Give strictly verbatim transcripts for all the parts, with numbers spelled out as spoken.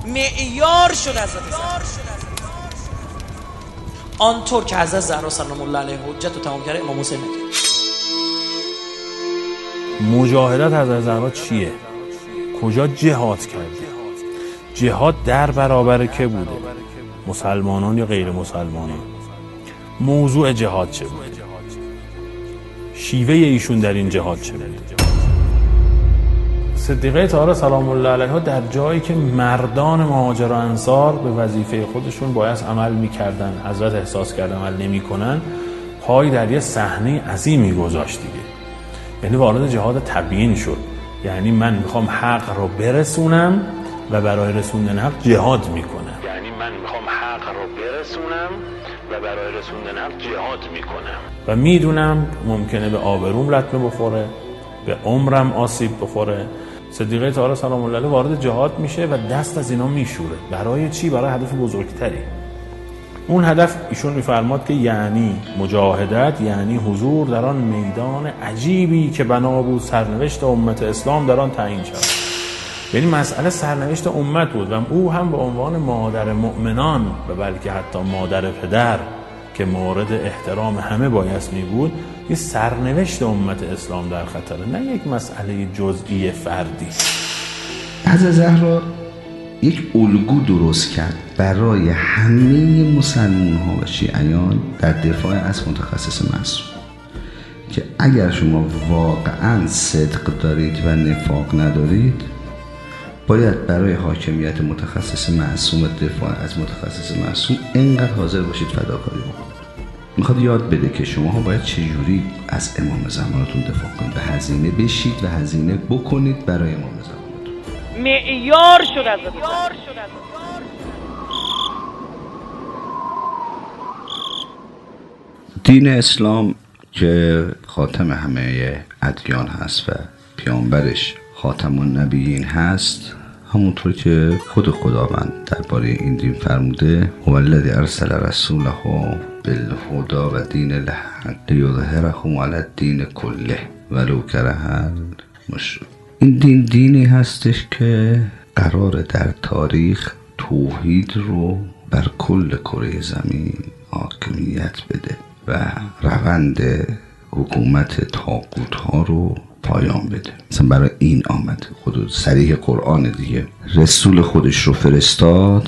معیار شد حضرت زهرا. آنطور که حضرت زهرا سلام الله علیها حجت رو تمام کرده، امام حسین نکرد. مجاهدت حضرت زهرا چیه؟ کجا جهاد کرده؟ جهاد در برابر که بوده؟ مسلمانان یا غیر مسلمانان؟ موضوع جهاد چه بوده؟ شیوه ایشون در این جهاد چه بوده؟ صدیقه طاهره سلام الله علیها در جایی که مردان مهاجر و انصار به وظیفه خودشون باید عمل میکردن، حضرت احساس کرد عمل نمیکنن، پای در یه صحنه عظیمی گذاشت دیگه. یعنی وارد جهاد تبیین شد. یعنی من میخوام حق رو برسونم و برای رسوندن حق جهاد میکنم. یعنی من میخوام حق رو برسونم و برای رسوندن حق جهاد میکنم و میدونم ممکنه به آبروم لطمه بخوره، به عمرم آسیب بخوره. صدیقه طاهره سلام الله علیها وارد جهاد میشه و دست از اینا میشوره. برای چی؟ برای هدف بزرگتری. اون هدف ایشون میفرماد که یعنی مجاهدت، یعنی حضور در آن میدان عجیبی که بنا بود سرنوشت امت اسلام در آن تعیین شد. یعنی مسئله سرنوشت امت بود و او هم به عنوان مادر مؤمنان و بلکه حتی مادر پدر که مورد احترام همه بایست می بود، یه سرنوشت امت اسلام در خطره، نه یک مسئله جزئی فردی. حضرت زهرا یک الگو درست کرد برای همه مسلمان ها و شیعیان در دفاع از متخصص معصوم که اگر شما واقعا صدق دارید و نفاق ندارید، باید برای حاکمیت متخصص معصوم، دفاع از متخصص معصوم اینقدر حاضر باشید فداکاری بکنید. میخواد یاد بده که شما باید چجوری از امام زمانتون دفاع کنید و هزینه بشید و هزینه بکنید برای امام زمانتون. معیار شد از دین اسلام که خاتم همه ادیان هست و پیامبرش خاتم النبیین هست، همونطور که خود خداوند درباره این دین فرموده هو الذی ارسل رسوله بالهدی و دین الحق لیظهره علی الدین کله ولو کره المشرکون. این دین دینی هستش که قراره در تاریخ توحید رو بر کل کره زمین حاکمیت بده و روند حکومت طاغوت ها رو پایان بده. مثلا برای این آمد خود صریح قرآن دیگه، رسول خودش رو فرستاد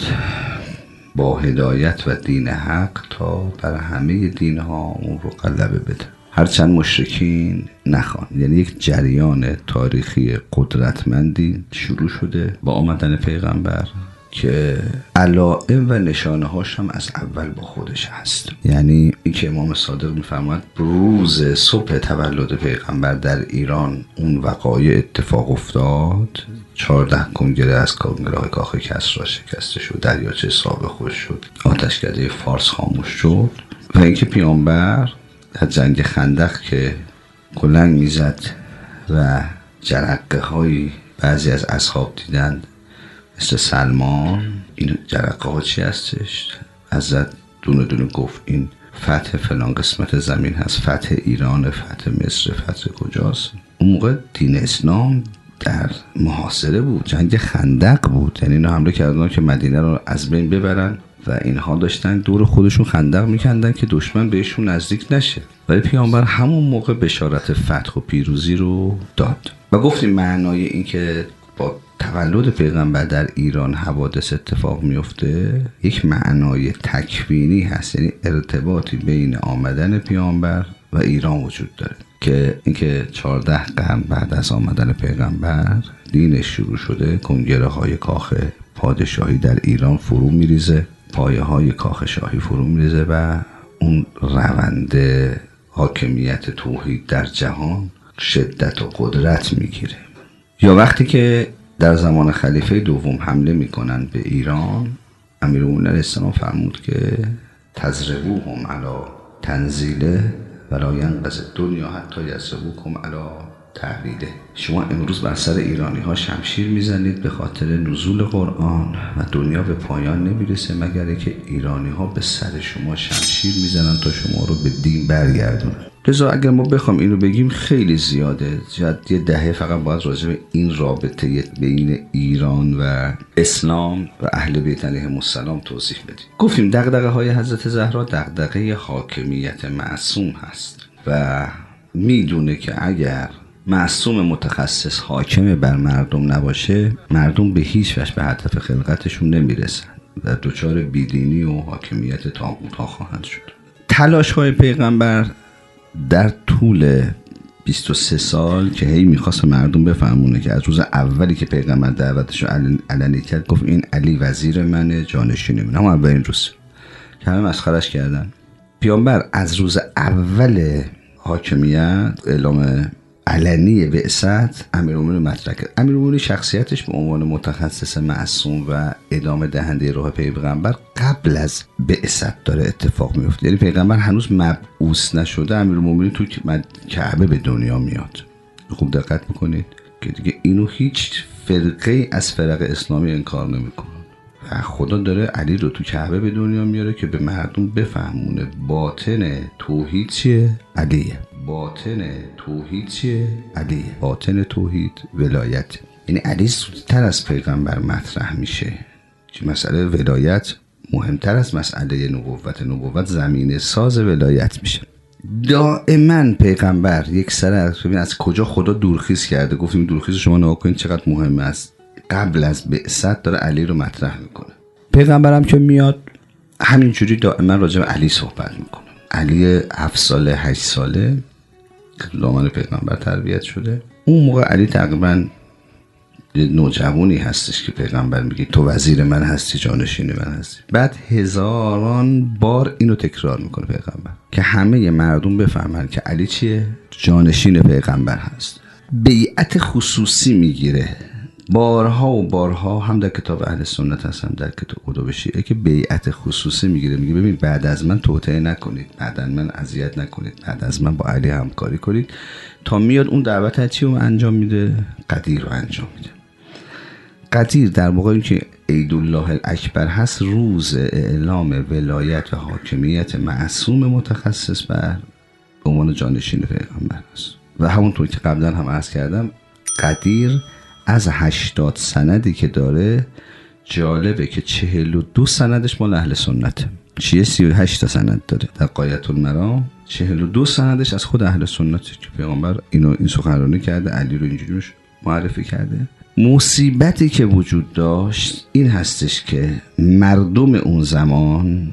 با هدایت و دین حق تا بر همه دین ها اون رو غلبه بده، هرچند مشرکین نخوان. یعنی یک جریان تاریخی قدرتمندی شروع شده با آمدن پیغمبر که علائم و نشانه هاش هم از اول با خودش هست. یعنی این که امام صادق میفرماید روز صبح تولد پیغمبر در ایران اون وقایع اتفاق افتاد، چهارده کنگره از کنگره های کاخ کسری شکسته شد، دریاچه سابق خوش شد، آتشکده فارس خاموش شد و اینکه پیامبر در جنگ خندق که کلنگ میزد و جرقه های بعضی از اصحاب دیدند مثل سلمان، این جرقه ها چی هستش؟ حضرت دونه دونه گفت این فتح فلان قسمت زمین هست، فتح ایران، فتح مصر، فتح کجاست. اون موقع دین اسلام در محاصره بود، جنگ خندق بود. یعنی اینا حمله کردن که مدینه رو از بین ببرن و اینها داشتن دور خودشون خندق میکندن که دشمن بهشون نزدیک نشه. ولی پیامبر همون موقع بشارت فتح و پیروزی رو داد و گفتیم معنای این که با تولد پیغمبر در ایران حوادث اتفاق میفته یک معنای تکوینی هست، یعنی ارتباطی بین آمدن پیامبر و ایران وجود داره که اینکه چهارده قرن بعد از آمدن پیغمبر دینش شروع شده، کنگره های کاخ پادشاهی در ایران فرو میریزه، پایه های کاخ شاهی فرو میریزه و اون روند حاکمیت توحید در جهان شدت و قدرت میگیره. یا وقتی که در زمان خلیفه دوم حمله میکنن به ایران، امیرالمومنین علیه السلام فرمود که تضربوهم علی تنزیله ولا ینقض الدنیا حتی یضربوکم علی تحویله. شما امروز بر سر ایرانی ها شمشیر میزنید به خاطر نزول قرآن و دنیا به پایان نمیرسه مگر که ایرانی ها به سر شما شمشیر میزنن تا شما رو به دین برگردونن. لذا اگر ما بخوام اینو بگیم خیلی زیاده، شاید یه دهه فقط باید راجع به این رابطه بین ایران و اسلام و اهل بیت علیهم السلام توضیح بدیم. گفتیم دغدغه های حضرت زهرا دغدغه حاکمیت معصوم هست و میدونه که اگر معصوم متخصص حاکم بر مردم نباشه، مردم به هیچ وجه به هدف خلقتشون نمیرسن و دچار بیدینی و حاکمیت طاغوت ها خواهند شد. تلاش های پیغمبر در طول بیست و سه سال که هی میخواست مردم بفهمونه که از روز اولی که پیغمبر دعوتش رو علنی کرد گفت این علی وزیر منه، جانشین منه، هم اولین روز که همه مسخرش کردن. پیامبر از روز اول حاکمیت اعلام علنی بعثت امیرالمومنین مطرح کرد. امیرالمومنین شخصیتش به عنوان متخصص معصوم و ادامه دهنده راه پیغمبر قبل از بعثت داره اتفاق میفته، یعنی پیغمبر هنوز مبعوث نشده امیرالمومنین تو کعبه به دنیا میاد. خوب دقت میکنید که دیگه اینو هیچ فرقه از فرق اسلامی انکار نمیکنه و خدا داره علی رو تو کعبه به دنیا میاره که به مردم بفهمونه باطن توحید چیه؟ علیه. باطن توحید چیه؟ علیه. باطن توحید ولایت. یعنی علی زودتر از پیغمبر مطرح میشه که مسئله ولایت مهمتر از مسئله نبوت. نبوت زمینه ساز ولایت میشه. دائما پیغمبر یک سر ببین از کجا خدا دورخیز کرده. گفتیم دورخیز شما نگاه کنید چقدر مهم است. قبل از بعثت داره علی رو مطرح میکنه. پیغمبرم که میاد همینجوری دائما راجع به علی صحبت میکنه. علی هفت ساله هشت ساله دامن پیغمبر تربیت شده. اون موقع علی تقریبا نوجوانی هستش که پیغمبر میگه تو وزیر من هستی، جانشین من هستی. بعد هزاران بار اینو تکرار میکنه پیغمبر که همه مردم بفهمن که علی چیه؟ جانشین پیغمبر هست. بیعت خصوصی میگیره بارها و بارها، هم در کتاب اهل سنت هست هم در کتاب کتب شیعه، که بیعت خصوصی میگیره. میگه ببین بعد از من توطئه نکنید، بعد از من اذیت نکنید، بعد از من با علی همکاری کنید. تا میاد اون دعوت چی رو انجام میده؟ قدیر رو انجام میده. قدیر در موقعی که عیدالله الاکبر هست، روز اعلام ولایت و حاکمیت معصوم متخصص بر به عنوان جانشین پیغمبر هست. و همونطور که قبلا هم عرض کردم قدیر از هشتاد سندی که داره جالبه که چهل و دو سندش مال اهل سنته. چیه سی و هشت تا سند داره. در غایة المرام چهل و دو سندش از خود اهل سنته که پیغمبر اینو این سخنرانی کرده، علی رو اینجوری معرفی کرده. مصیبتی که وجود داشت این هستش که مردم اون زمان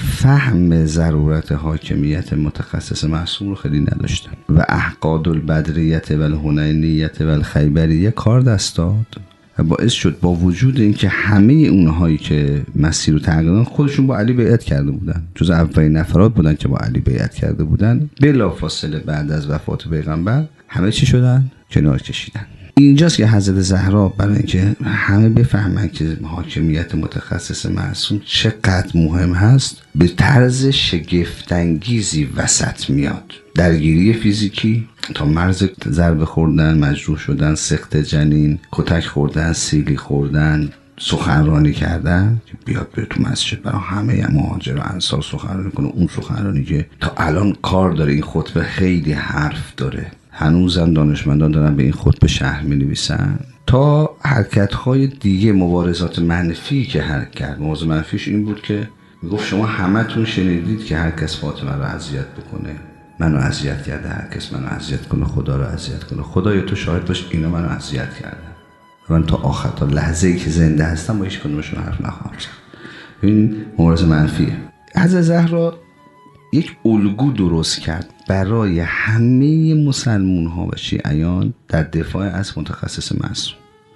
فهم ضرورت حاکمیت متخصص معصوم رو خیلی نداشتن و احقاد البدریت و الحنینیت و الخیبریه کار دست داد و باعث شد با وجود اینکه همه اونهایی که مسیر رو تغییر خودشون با علی بیعت کرده بودن، جز اولین نفرات بودن که با علی بیعت کرده بودن، بلافاصله بعد از وفات پیغمبر همه چی شدن؟ کنار کشیدن. اینجاست که حضرت زهرا برای اینکه همه بفهمن که حاکمیت متخصص معصوم چقدر مهم هست به طرز شگفت‌انگیزی وسط میاد. درگیری فیزیکی تا مرز ضربه خوردن، مجروح شدن، سقط جنین، کتک خوردن، سیلی خوردن، سخنرانی کردن، بیاد به تو مسجد برای همه مهاجر و انصار سخنرانی کنه. اون سخنرانی که تا الان کار داره، این خطبه خیلی حرف داره، هنوزم دانشمندان دارن به این خطبه شرح می نویسن. تا حرکت‌های دیگه، مبارزات منفی که حرکت کرد. مبارزه منفیش این بود که میگفت شما همتون شنیدید که هر کس فاطمه رو اذیت بکنه منو اذیت کرده، هر کس منو اذیت کنه خدا رو اذیت کنه. خدایا تو شاهد باش اینا منو اذیت کردن. من تا آخر تا لحظه‌ای که زنده هستم با هیچ کدومشون حرف نخواهم زد. این مبارزه منفیه. حضرت زهرا یک الگو درست کرد برای همه مسلمون ها و شیعیان در دفاع از متخصص معصوم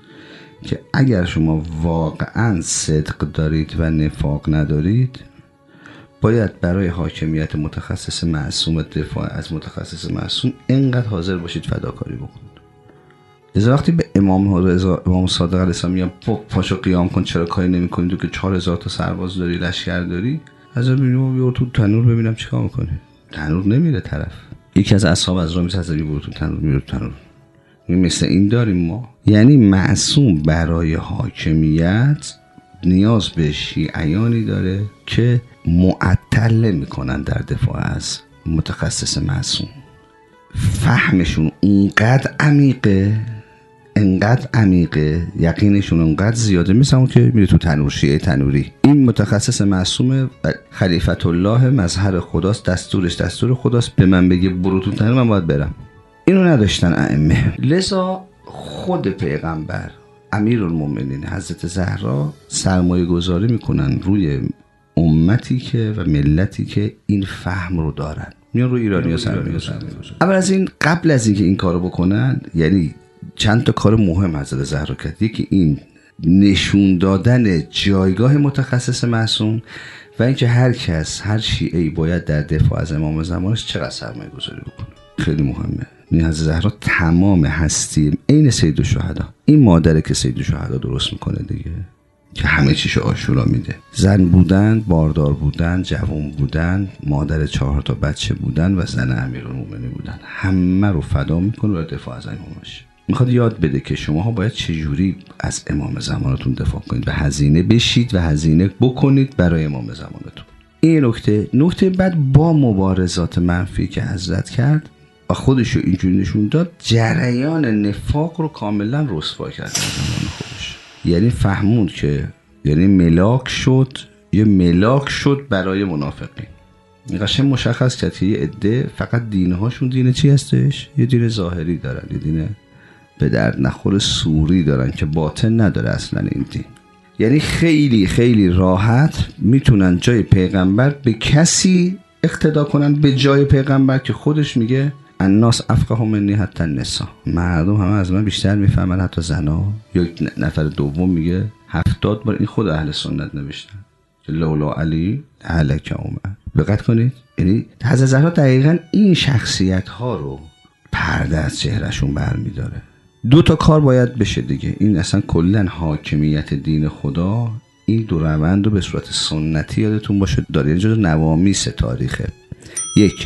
که اگر شما واقعا صدق دارید و نفاق ندارید باید برای حاکمیت متخصص معصوم، دفاع از متخصص معصوم اینقدر حاضر باشید فداکاری بکنید. لذا وقتی به امام امام صادق علیه السلام میگن پاشو قیام کن، چرا کاری نمی‌کنی تو که چهار هزار تا سرباز داری، لشکر داری؟ از ببینم بیار تو تنور ببینم چیکار می‌کنی. تنور نمیره طرف. یکی از اصحاب از راه میسازه بیار تو تنور، میره تو تنور. مثل این داریم ما. یعنی معصوم برای حاکمیت نیاز به شیعیانی داره که معطل میکنن در دفاع از متخصص معصوم. فهمشون اونقدر عمیقه، انقدر عمیقه، یقینشون اونقدر زیاده، مثل اون که میره تو تنور، شیعه تنوری، این متخصص معصوم خلیفت الله مظهر خداست، دستورش دستور خداست، به من بگه برو تو تنور من باید برم. اینو نداشتن ائمه. لذا خود پیغمبر امیرالمومنین حضرت زهرا سرمایه گذاری میکنن روی امتی که و ملتی که این فهم رو دارن، میان روی ایرانی ها سرمایه گذاری. اول از این، قبل از اینکه این کارو بکنن، یعنی چند تا کار مهم حضرت زهرا کرد. یکی این نشون دادن جایگاه متخصص معصوم و اینکه هر کس، هر شیعه‌ای باید در دفاع از امام زمانش چقدر سرمایه گذاری بکنه. خیلی مهمه. این حضرت زهرا تمام هستی عین سید الشهدا، این مادره که سید الشهدا درست میکنه دیگه، که همه چیشو آشورا میده. زن بودن، باردار بودن، جوان بودن، مادر چهار تا بچه بودن و زن امیرالمومنین بودن، همه رو فدا میکنه و دفاع از امامش. میخواد یاد بده که شماها باید چجوری از امام زمانتون دفاع کنید و هزینه بشید و هزینه بکنید برای امام زمانتون. این نکته. نکته بعد، با مبارزات منفی که حضرت کرد و خودشو اینجوری نشون داد، جریان نفاق رو کاملا رسوا کرد در زمان خودش. یعنی فهموند که یعنی ملاک شد، یه ملاک شد برای منافقین. این قشنگ مشخص کرد که یه عده فقط دینهاشون دین چی هستش؟ یه دین ظاهری دارن، یه دین به درد نخور سوری دارن که باطن نداره اصلا این دین. یعنی خیلی خیلی راحت میتونن جای پیغمبر به کسی اقتدا کنن به جای پیغمبر که خودش میگه الناس افقه منی حتی النساء، مردم همه از من بیشتر میفهمن حتی زنا. یک نفر دوم میگه هفتاد بار این خود اهل سنت نوشتن که لولا علی هلک عمر. دقت کنید، یعنی حضرت زهرا دقیقاً این شخصیت ها رو پرده از چهرهشون برمیداره. دو تا کار باید بشه دیگه. این اصلا کلا حاکمیت دین خدا، این دو روند رو به صورت سنتی یادتون باشه داره، یعنی جز نوامیس تاریخه. یک،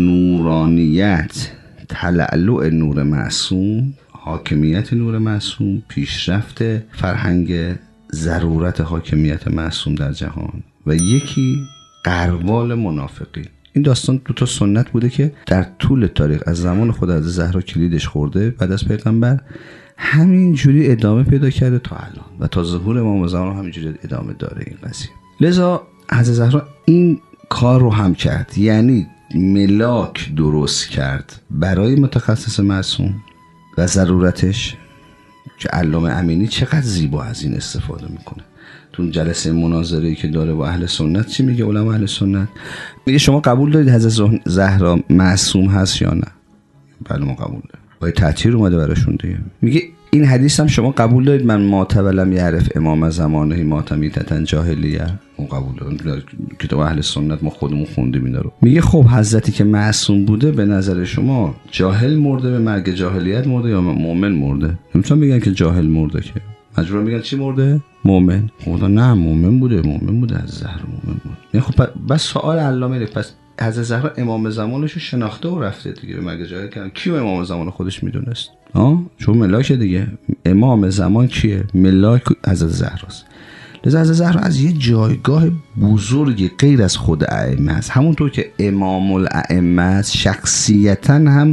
نورانیت، تلألؤ نور معصوم، حاکمیت نور معصوم، پیشرفت فرهنگ ضرورت حاکمیت معصوم در جهان، و یکی غربال منافقی. این داستان دو تا سنت بوده که در طول تاریخ از زمان خود از زهرا کلیدش خورده، بعد از پیغمبر همین جوری ادامه پیدا کرده تا الان و تا ظهور امام زمان همین جوری ادامه داره این قضیه. لذا حضرت زهرا این کار رو هم کرد، یعنی ملاک درست کرد برای متخصص معصوم و ضرورتش، که علامه امینی چقدر زیبا از این استفاده میکنه. تو جلسه مناظره‌ای که داره با اهل سنت چی میگه؟ علما اهل سنت میگه شما قبول دارید حضرت زهرا معصوم هست یا نه؟ بله ما قبول داریم. با تأثیر اومده براشون دیگه. میگه این حدیث هم شما قبول دارید من ما تولم یعرف امام زمانه ما تمیتتن جاهلیه؟ ما قبول داریم. کتاب اهل سنت ما خودمون خوندیم اینا رو. میگه خب حضرتی که معصوم بوده به نظر شما جاهل مرده، به مرگ جاهلیت مرده یا مؤمن مرده؟ نمیتونن بگن که جاهل مرده، که مجبور میگن چی مرده؟ مؤمن. خدا نه، مؤمن بوده، مؤمن بوده، از زهرا مؤمن بود. یعنی خب بس سوال علامه، پس حضرت زهرا امام زمانش رو شناخته و رفته دیگه به مرگ جاهل کردن. کیو امام زمان خودش میدونست؟ ها چون ملاک دیگه. امام زمان کیه؟ ملاک حضرت زهراست. لذا حضرت زهرا از یه جایگاه بزرگی غیر از خود ائمه است. همونطور که امام الائمه است، شخصیتاً هم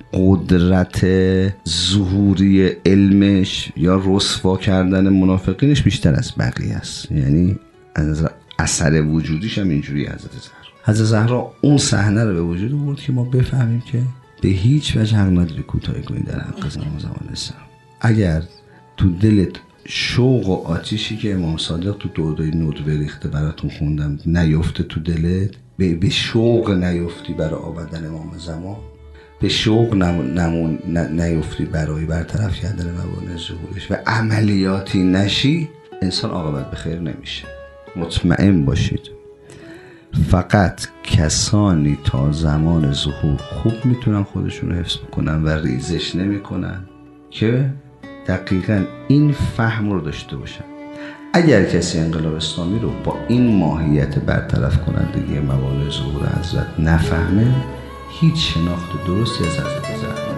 قدرت ظهوری علمش یا رسوا کردن منافقینش بیشتر از بقیه است. یعنی از اثر وجودیش هم اینجوری حضرت زهرا. حضرت زهرا اون صحنه رو به وجود آورد که ما بفهمیم که به هیچ وجه حق نداری کوتاهی کنی در حق امام زمان اسلام. اگر تو دلت شوق و آتیشی که امام صادق تو دوره ندوه ریخته براتون خوندم نیفته تو دلت، به, به شوق نیفتی برای آوردن امام زمان، به شوق نمون نیفتی برای برطرف کردن موانع ظهورش و عملیاتی نشی، انسان عاقبت به خیر نمیشه. مطمئن باشید فقط کسانی تا زمان ظهور خوب میتونن خودشون رو حفظ بکنن و ریزش نمیکنن که دقیقاً این فهم رو داشته باشن. اگر کسی انقلاب اسلامی رو با این ماهیت برطرف کنندگی موانع ظهور حضرت نفهمه، هیچ شناخت درستی از حضرت زهرا